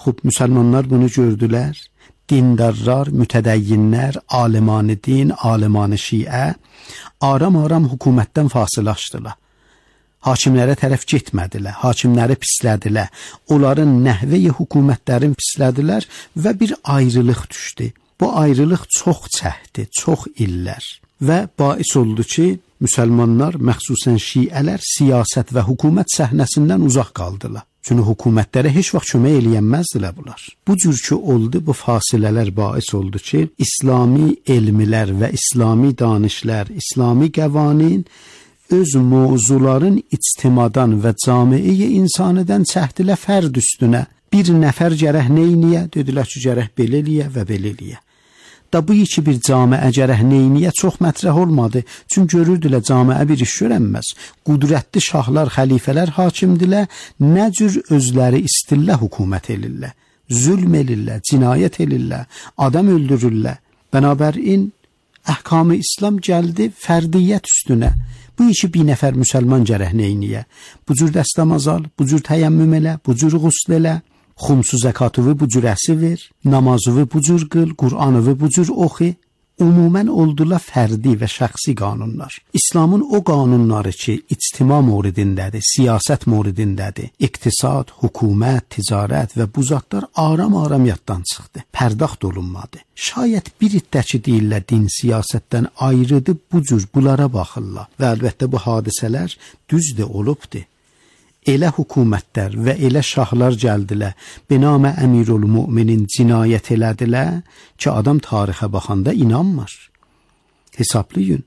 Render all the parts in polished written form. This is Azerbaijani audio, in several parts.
Yaxud müsəlmanlar bunu gördülər. Dindarlar, mütədəyyinlər, alimani din, alimani şiə aram-aram hökumətdən fasiləşdilər. Hakimlərə tərəf getmədilər, hakimləri pislədilər, onların nəhvəyi hökumətlərin pislədilər və bir ayrılıq düşdü. Bu ayrılıq çox çəkdi, çox illər və bais oldu ki, müsəlmanlar, məxsusən şiələr siyasət və hökumət səhnəsindən uzaq qaldılar. Çünki hökumətlərə heç vaxt kömək eləyənməzdilər bunlar. Bu cür ki oldu, bu fasilələr bais oldu ki, İslami elmlər və İslami danışlar, İslami qəvanin öz mövzuların ictimadan və camiə insanidən çəkdilə fərd üstünə. Bir nəfər gərək neyniyə, dedilər ki, gərək belə eləyə və belə eləyə. Da bu iki bir camiə gərək neyniyə çox mətrəh olmadı. Çünki görürdülər camiə bir iş görənməz. Qudrətli şahlar, xəlifələr hakimdilər, nə cür özləri istillə hökumət elirlər. Zülm elirlər, cinayət elirlər, adam öldürürlər. Bənabərin əhkam-ı İslam gəldi fərdiyyət üstünə. Bu işi bir nəfər müsəlman gərək neyniyə. Bu cür dəstəmaz al, bu cür təyəmmüm elə, bu cürğusl elə, xumsu zəkatıvı bu cür əsi ver, namazıvı bu cür qıl, Qur'anıvı bu cür oxu. Umumən oldular fərdi və şəxsi qanunlar. İslamın o qanunları ki, ictima mövridindədir, siyasət mövridindədir, iqtisad, hökumət, ticarət və bu zatlar aram-aram yaddan çıxdı. Pərdaxt olunmadı. Şayət bir iddəki deyirlər din siyasətdən ayrıdır, bu cür bunlara baxırlar. Və əlbəttə bu hadisələr düzdür, olubdur. Elə hökumətlər və elə şahlar gəldilər, binamə Əmirul Müminin cinayət elədilər ki, adam tarixə baxanda inanmır. Hesablayın,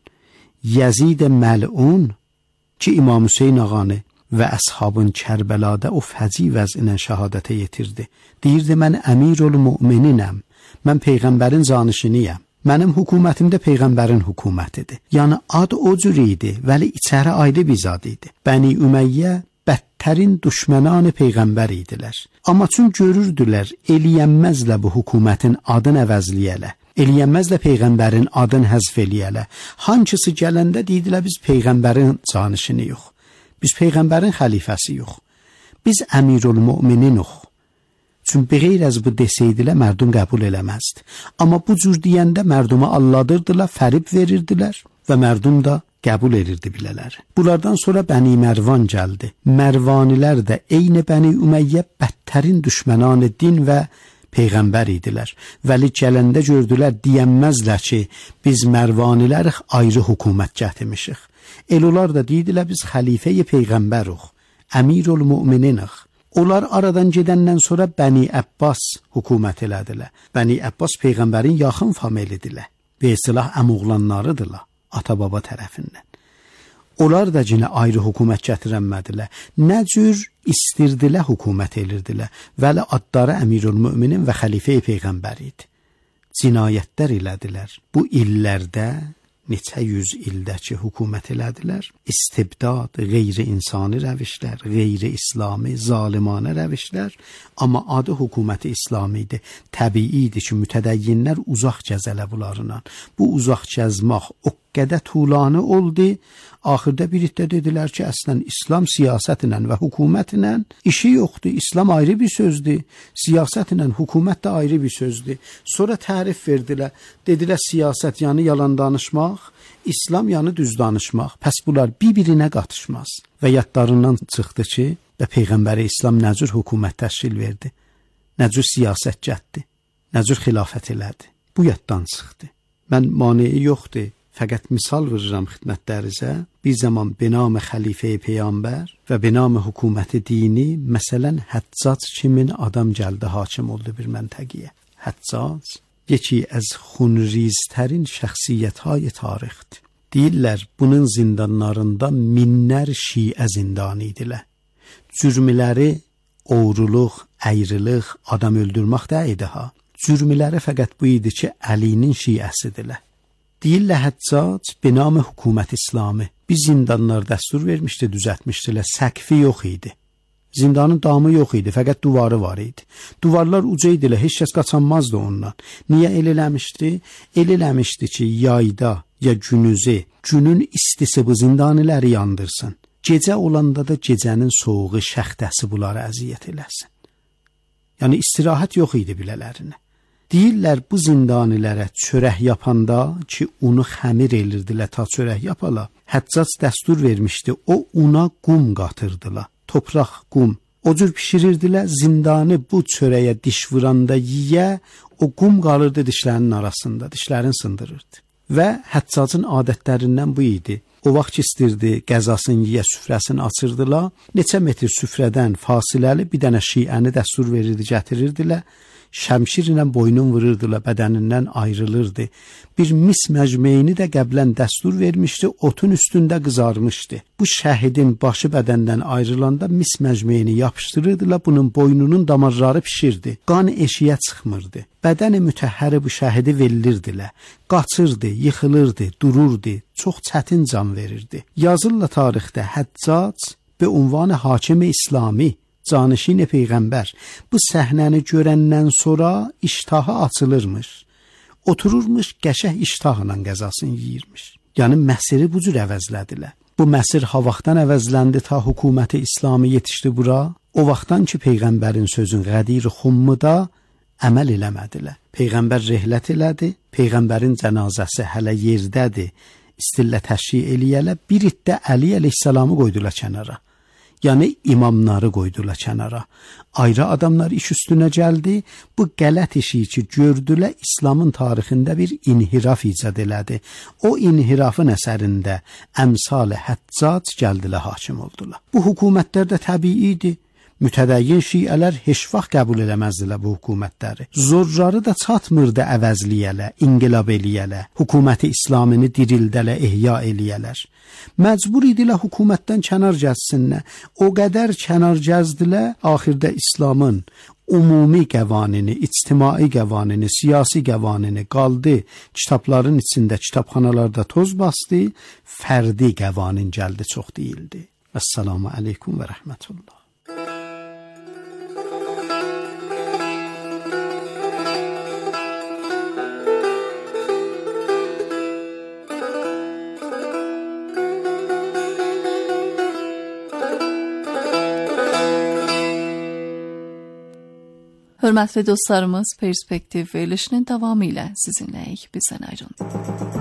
Yezid Məl'un ki, İmam Hüseyn ağanı və əshabın Kərbəlada o fəci vəzinə şəhadətə yetirdi. Deyirdi, mən Əmirul Mümininəm, mən Peyğəmbərin canişiniyəm. Mənim hökumətimdə Peyğəmbərin hökumətidir. Yəni ad o cür idi, vəli içəri ayrı bir zad idi. Bəni Ümeyyə bədtərin düşmənanı Peyğəmbər idilər. Amma çün görürdülər, eləyənməzlə bu hökumətin adını əvəzləyələ, eləyənməzlə Peyğəmbərin adını həzf eləyələ. Hankisi gələndə deyidilər, biz Peyğəmbərin canişini yox, biz Peyğəmbərin xəlifəsi yox, biz Əmirul Müminin yox. Çün beyr az bu desəydilər, mərdum qəbul eləməzdi. Amma bu cür deyəndə mərduma alladırdılar, fərib verirdilər və mərdum da qəbul edirdi bilələr. Bunlardan sonra Bəni Mərvan gəldi. Mərvanilər də eyni Bəni Ümeyyə bədtərin düşmənanı din və Peyğəmbər idilər. Vəli gələndə gördülər, deyənməzlər ki, biz Mərvanilərik, ayrı hökumət gətirmişik. Onlar da deyidilər, biz xəlifəyi Peyğəmbərik, Əmirul Mümininik. Onlar aradan gedəndən sonra Bəni Əbbas hökumət elədilər. Bəni Əbbas Peyğəmbərin yaxın familidilər. Və silah əmoğlanlarıdırlar. Ata-baba tərəfindən. Onlar da cinə ayrı hökumət gətirənmədilər. Nə cür istirdilər hökumət elirdilər. Vəli adları Əmirul Müminin və xəlifə-i Peyğəmbər idi. Cinayətlər elədilər. Bu illərdə, neçə yüz ildəki hökumət elədilər. İstibdad, qeyri-insani rəvişlər, qeyri-İslami, zalimanə rəvişlər. Amma adı hökuməti İslami idi. Təbii idi ki, mütədəyyinlər uzaq gəzələ bunlarla. Bu uzaq gəzmək o qədər tulanı oldu. Axırda bir iddə dedilər ki, əslən İslam siyasətlə və hökumətlə işi yoxdur. İslam ayrı bir sözdür. Siyasətlə hökumət də ayrı bir sözdür. Sonra tərif verdilər. Dedilər siyasət yəni yalan danışmaq, İslam yəni düz danışmaq. Pəs bunlar bir-birinə qatışmaz. Və yadlarından çıxdı ki, və Peyğəmbəri İslam nə cür hökumət təşkil verdi, nə cür siyasət gətdi, nə cür xilafət elədi. Bu yaddan çıxdı. Mən maneyi yoxdur. Fəqət misal verirəm xidmətlərinizə. Bir zaman binam xəlifə-i Peyğəmbər və binam hökuməti dini, məsələn, Həccac kimin adam gəldi, hakim oldu bir məntəqiyə. Həccac yeki az xunriztərin şəxsiyyəthay tarixdir. Deyirlər, bunun zindanlarında minlər şiə zindanı idilər. Cürmləri oğruluq, əyriliq, adam öldürmək də idi ha. Cürmləri fəqət bu idi ki, Əlinin şiəsidirlər. Deyirlər, Həccac binam hökumət İslami bir zindanlar dəstur vermişdi, düzəltmişdilər, səqfi yox idi. Zindanın damı yox idi, fəqət duvarı var idi. Duvarlar uca idilər, heç kəs qaçanmazdı ondan. Niyə el eləmişdi? El eləmişdi ki, yayda ya günüzü, günün istisi bu zindaniləri yandırsın. Gecə olanda da gecənin soğuğu, şəxtəsi bunları əziyyət eləsin. Yəni istirahət yox idi bilələrinə. Deyirlər bu zindanilərə çörək yapanda ki, unu xəmir elirdilər ta çörək yapala. Həccac dəstur vermişdi, o una qum qatırdılar, topraq, qum. O cür pişirirdilər, zindanı bu çörəyə diş vuranda yiyə, o qum qalırdı dişlərinin arasında, dişlərini sındırırdı. Və Həccacın adətlərindən bu idi. O vaxt ki istirdi, qəzasını yiyə, süfrəsini açırdılar, neçə metr süfrədən fasiləli bir dənə şiəni dəstur verirdi, gətirirdilər. Şəmşir ilə boynun vururdular, bədənindən ayrılırdı. Bir mis məcmeyini də qəblən dəstur vermişdi, otun üstündə qızarmışdı. Bu şəhidin başı bədəndən ayrılanda mis məcmeyini yapışdırırdılar, bunun boynunun damarları pişirdi. Qan eşiyə çıxmırdı. Bədəni mütəhhəri bu şəhidi vellirdilər. Qaçırdı, yıxılırdı, dururdu, çox çətin can verirdi. Yazırla tarixdə Həccac be unvanı hakim-i İslami, canişin peyğəmbər bu səhnəni görəndən sonra iştahı açılırmış. Otururmuş qəşəh iştahla qəzasını yeyirmiş. Yəni məsiri bu cür əvəzlədilər. Bu məsir ha vaxtdan əvəzləndi ta hökuməti İslami yetişdi bura. O vaxtdan ki peyğəmbərin sözün qədir xummuda əməl eləmədilər. Peyğəmbər rehlət elədi, peyğəmbərin cənazəsi hələ yerdədir. İstillə təşri eləyələ bir iddə Əli əleyhissalamı qoydular kənara. Yəni imamları qoydular kənara. Ayrı adamlar iş üstünə gəldi. Bu qələt işi ki gördülər İslamın tarixində bir inhiraf icad elədi. O inhirafın əsərində əmsal Həccac gəldilər, hakim oldular. Bu hökumətlər də təbii idi. Mütədəyyin şiələr heç vaxt qəbul eləməzdilər bu hökumətləri. Zorları da çatmırdı əvəzliyələ, inqilab eləyələ, hökuməti İslamini dirildələ, ehya eləyələr. Məcbur idilər hökumətdən kənar gəzsinlər. O qədər kənar gəzdilər, axirdə İslamın umumi qəvanini, ictimai qəvanini, siyasi qəvanini qaldı, kitabların içində, kitabxanalarda toz bastı, fərdi qəvanin gəldi, çox deyildi. Əssalamu aleykum və rəhmətullah. Hörmətli dostlarımız, Perspektiv verilişinin davamı ilə sizinləyik, bizdən ayrılın.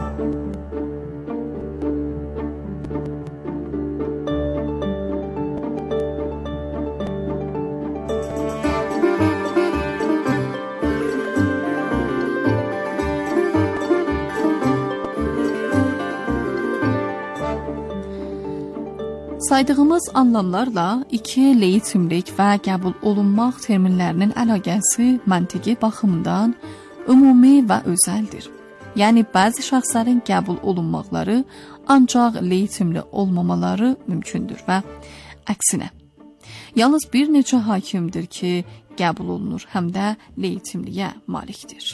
Saydığımız anlamlarla iki leyitimlik və qəbul olunmaq terminlərinin əlaqəsi məntiqi baxımından ümumi və özəldir. Yəni bəzi şəxslərin qəbul olunmaqları ancaq leyitimli olmamaları mümkündür və əksinə. Yalnız bir neçə hakimdir ki, qəbul olunur, həm də leyitimliyə malikdir.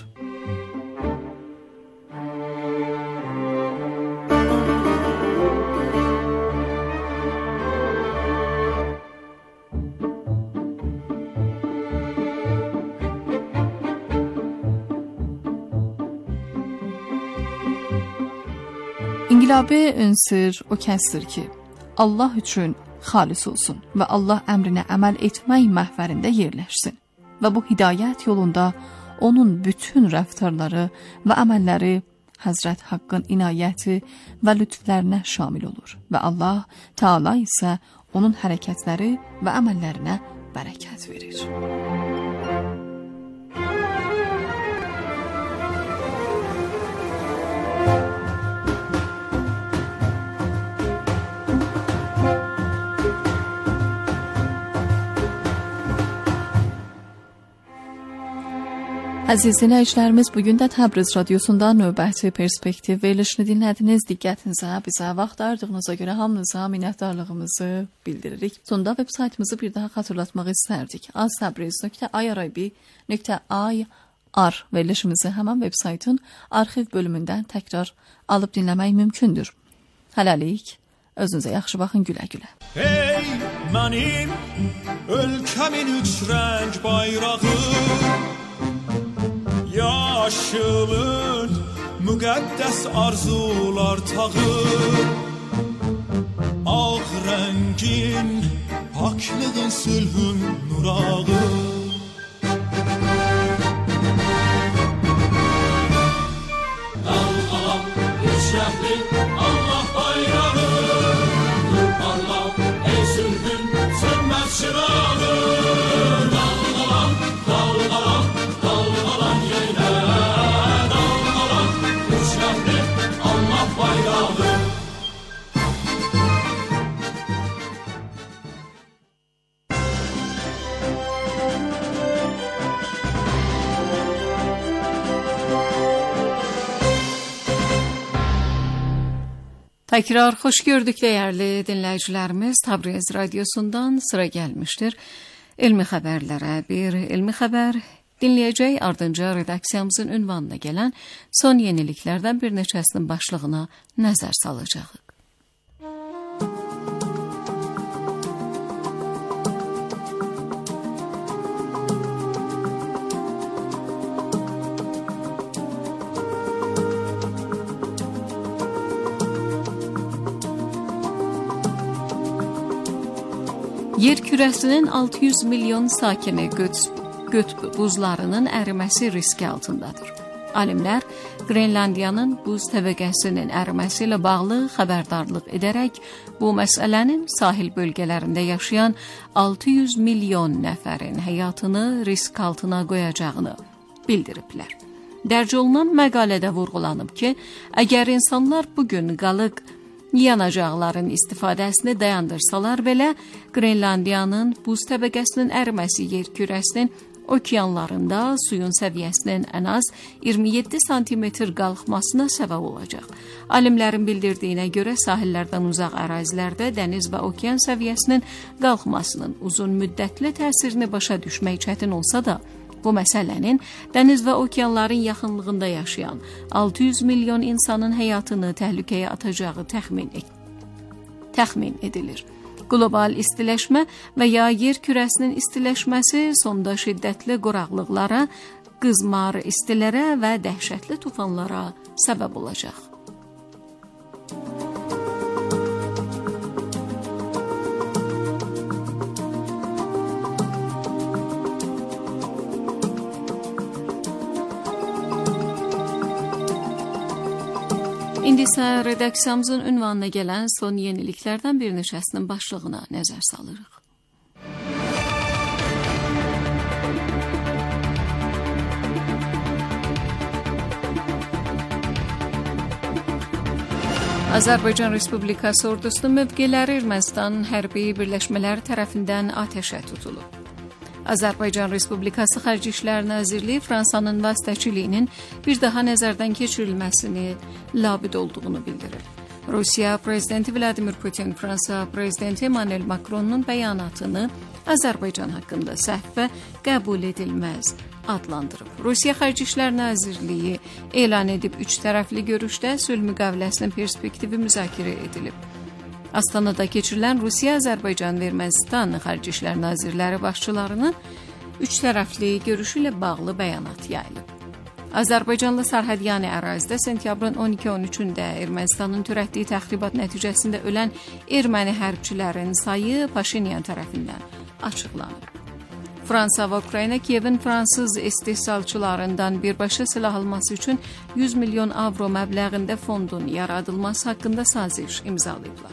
İnqilabi ünsür o kəsdir ki, Allah üçün xalis olsun və Allah əmrinə əməl etmək məhvərində yerləşsin və bu hidayət yolunda onun bütün rəftarları və əməlləri Həzrət Haqqın inayəti və lütflərinə şamil olur və Allah Teala isə onun hərəkətləri və əməllərinə bərəkət verir. Əziz dinləyicilərimiz, bugün də Təbriz Radiosunda növbəti Perspektiv verilişini dinlədiniz. Diqqətinizə, bizə vaxt ayırdığınıza görə hamınıza minnətdarlığımızı bildiririk. Sonda veb saytımızı bir daha xatırlatmaq istərdik. aztabriz.irib.ir verilişimizi həmən veb saytın arxiv bölümündən təkrar alıb dinləmək mümkündür. Hələlik, özünüzə yaxşı baxın, gülə-gülə. Ey mənim ölkəmin üç rəng bayrağı, yaşılın müqəddəs arzular tağı, ağ rəngin paklığın sülhün nurağı. Yüksəldi Allah bayrağı, dur parla ey sülhün sönməz çırağı. Dalğalan, dalğalan, dalğalan yeylə, dalğalan yüksəldi Allah bayrağı. Tekrar hoş gördük değerli dinleyicilerimiz. Tabriz Radyosu'ndan sıra gelmiştir. İlmi haberlere bir ilmi haber dinleyeceğiz. Ardınca redaksiyamızın ünvanına gelen son yeniliklerden bir neçəsinin başlığına nəzər salacağıq. Yer kürəsinin 600 milyon sakini qütb buzlarının əriməsi riski altındadır. Alimlər Qrenlandiyanın buz təbəqəsinin əriməsi ilə bağlı xəbərdarlıq edərək bu məsələnin sahil bölgələrində yaşayan 600 milyon nəfərin həyatını risk altına qoyacağını bildiriblər. Dərc olunan məqalədə vurğulanıb ki, əgər insanlar bugün qalıq yanacaqların istifadəsini dayandırsalar belə, Qrenlandiyanın buz təbəqəsinin əriməsi yer kürəsinin okeanlarında suyun səviyyəsinin ən az 27 santimetr qalxmasına səbəb olacaq. Alimlərin bildirdiyinə görə sahillərdən uzaq ərazilərdə dəniz və okean səviyyəsinin qalxmasının uzun müddətli təsirini başa düşmək çətin olsa da, bu məsələnin dəniz və okeanların yaxınlığında yaşayan 600 milyon insanın həyatını təhlükəyə atacağı təxmin edilir. Qlobal istiləşmə və ya yer kürəsinin istiləşməsi sonda şiddətli quraqlıqlara, qızmar istilərə və dəhşətli tufanlara səbəb olacaq. İndi isə redaksiyamızın ünvanına gələn son yeniliklərdən bir neçəsinin başlığına nəzər salırıq. Azərbaycan Respublikası ordusunun mövqeləri Ermənistan hərbi birləşmələri tərəfindən atəşə tutulub. Azərbaycan Respublikası Xarici İşlər Nazirliyi Fransanın vasitəçiliyinin bir daha nəzərdən keçirilməsini labid olduğunu bildirir. Rusiya Prezidenti Vladimir Putin, Fransa Prezidenti Emmanuel Macron'un bəyanatını Azərbaycan haqqında səhv və qəbul edilməz adlandırıb. Rusiya Xarici İşlər Nazirliyi elan edib 3 tərəfli görüşdə sülh müqaviləsinin perspektivi müzakirə edilib. Astanada keçirilən Rusiya, Azərbaycan və Ermənistan Xarici İşlər Nazirləri başçılarının 3 tərəfli görüşü ilə bağlı bəyanat yayılıb. Azərbaycanla sərhədyanı ərazidə sentyabrın 12-13-də Ermənistanın törətdiyi təxribat nəticəsində ölən erməni hərbçilərin sayı Paşinyan tərəfindən açıqlanıb. Fransa və Ukrayna Kiyevin fransız istehsalçılarından birbaşa silah alması üçün 100 milyon avro məbləğində fondun yaradılması haqqında saziş imzalayıblar.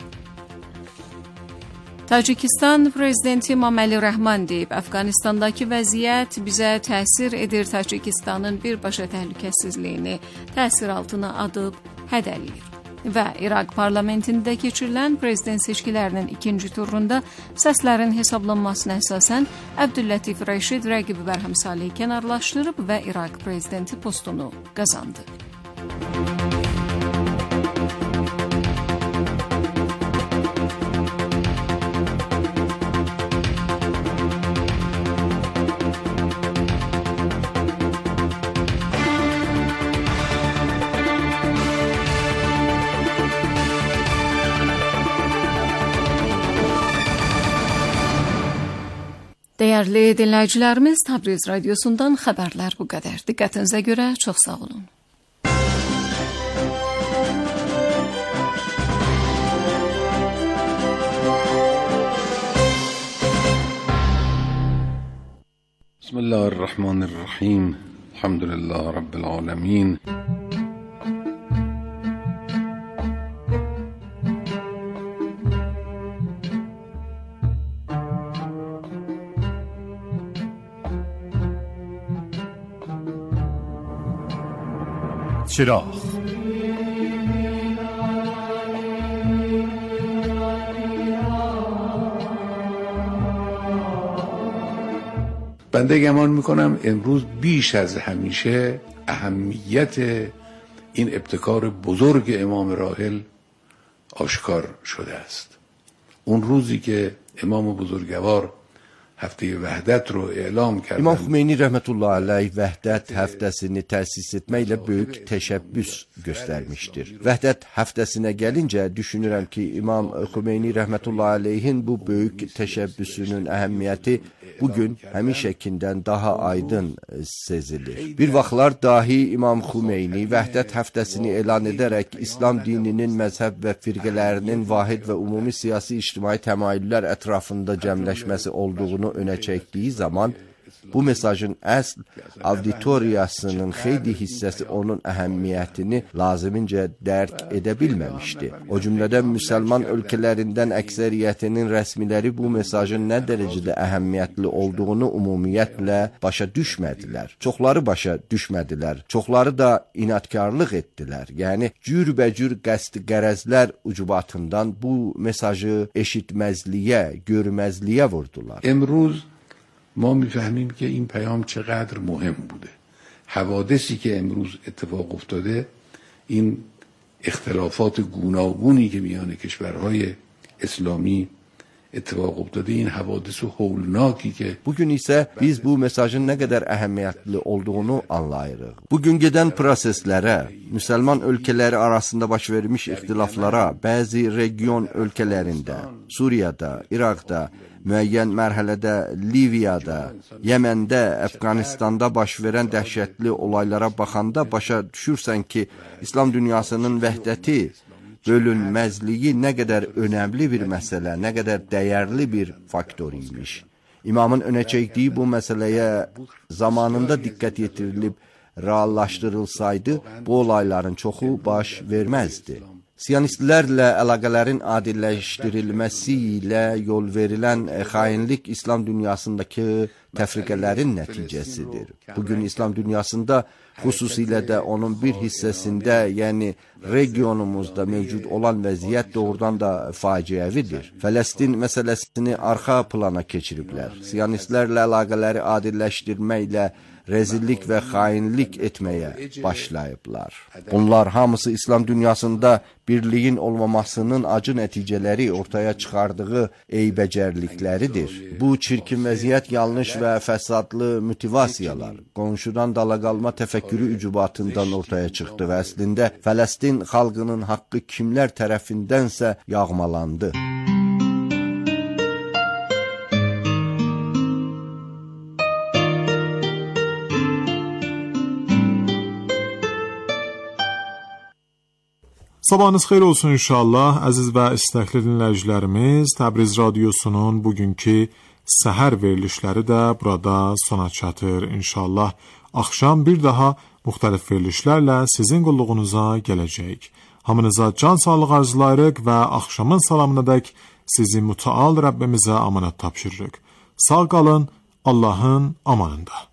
Tacikistan Prezidenti İmam-Əli Rəhman deyib, Əfqanistandakı vəziyyət bizə təsir edir, Tacikistanın birbaşa təhlükəsizliyini təsir altına adıb hədələyir. Və İraq parlamentində keçirilən prezident seçkilərinin ikinci turunda səslərin hesablanmasına əsasən Əbdüllətif Rəşid rəqibi Bərhəm Salihi kənarlaşdırıb və İraq prezidenti postunu qazandı. Dəyərli dinləyicilərimiz, Tabriz Radyosu'ndan xəbərlər bu qədər. Diqqətinizə görə çox sağ olun. Bismillahirrahmanirrahim. Elhamdülillah Rabbil alemin. چراغ. بنده گمان میکنم امروز بیش از همیشه اهمیت این ابتکار بزرگ امام راحل آشکار شده است. اون روزی که امام بزرگوار hafte vəhdət رو elam kərdən. İmam Xümeyni rəhmətullahi aleyh vəhdət həftəsini təsis etməklə böyük təşəbbüs göstərmişdir. Vəhdət həftəsinə gəlincə düşünürəm ki, İmam Xümeyni rəhmətullahi aleyhin bu böyük təşəbbüsünün əhəmiyyəti bugün həmişəkindən daha aydın sezilir. Bir vaxtlar dahi İmam Xümeyni vəhdət həftəsini elan edərək İslam dininin məzhəb və firqələrinin vahid və ümumi siyasi ictimai təmayüllər ətrafında cəmləşməsi olduğunu önə çəkdiyi zaman bu mesajın əsl auditoriyasının xeyli hissəsi onun əhəmiyyətini lazımincə dərk edə bilməmişdi. O cümlədən müsəlman ölkələrindən əksəriyyətinin rəsmiləri bu mesajın nə dərəcədə əhəmiyyətli olduğunu ümumiyyətlə başa düşmədilər. Çoxları başa düşmədilər. Çoxları da inadkarlıq etdilər. Yəni cürbəcür qəsd qərəzlər ucubatından bu mesajı eşitməzliyə, görməzliyə vurdular. امروز ما میفهمیم که این پیام چقدر مهم بوده. حوادثی که امروز اتفاق افتاده، این اختلافات گوناگونی که میان کشورهای اسلامی اتفاق افتاده، این حوادث هولناکی که bugün isə biz bu mesajın nə qədər əhəmiyyətli olduğunu anlayırıq. Bugün gedən proseslərə, müsəlman ölkələri arasında baş vermiş ixtilaflara, bəzi region ölkələrində, Suriyada, İraqda, müəyyən mərhələdə Liviyada, Yəməndə, Əfqanistanda baş verən dəhşətli olaylara baxanda başa düşürsən ki, İslam dünyasının vəhdəti, bölünməzliyi nə qədər önəmli bir məsələ, nə qədər dəyərli bir faktor imiş. İmamın önə çəkdiyi bu məsələyə zamanında diqqət yetirilib, reallaşdırılsaydı, bu olayların çoxu baş verməzdi. Siyonistlərlə əlaqələrin adilləşdirilməsi ilə yol verilən xainlik İslam dünyasındakı təfriqələrin nəticəsidir. Bugün İslam dünyasında, xüsusilə də onun bir hissəsində, yəni regionumuzda mövcud olan vəziyyət doğrudan da faciəvidir. Fələstin məsələsini arxa plana keçiriblər. Siyonistlərlə əlaqələri adilləşdirməklə rezillik və xainlik etməyə başlayıblar. Bunlar hamısı İslam dünyasında birliyin olmamasının acı nəticələri ortaya çıxardığı eybəcərlikləridir. Bu çirkin vəziyyət yanlış və fəsadlı motivasiyalar, qonşudan dala qalma təfəkkürü ücubatından ortaya çıxdı və əslində Fələstin xalqının haqqı kimlər tərəfindənsə yağmalandı. Sabahınız xeyir olsun inşallah. Əziz və istəkli dinləyicilərimiz, Təbriz Radiosunun bugünkü səhər verilişləri də burada sona çatır inşallah. Axşam bir daha müxtəlif verilişlərlə sizin qulluğunuza gələcək. Hamınıza can sağlığı arzulayırıq və axşamın salamınadək sizi mütəal Rəbbimizə amanət tapşırırıq. Sağ qalın, Allahın amanında.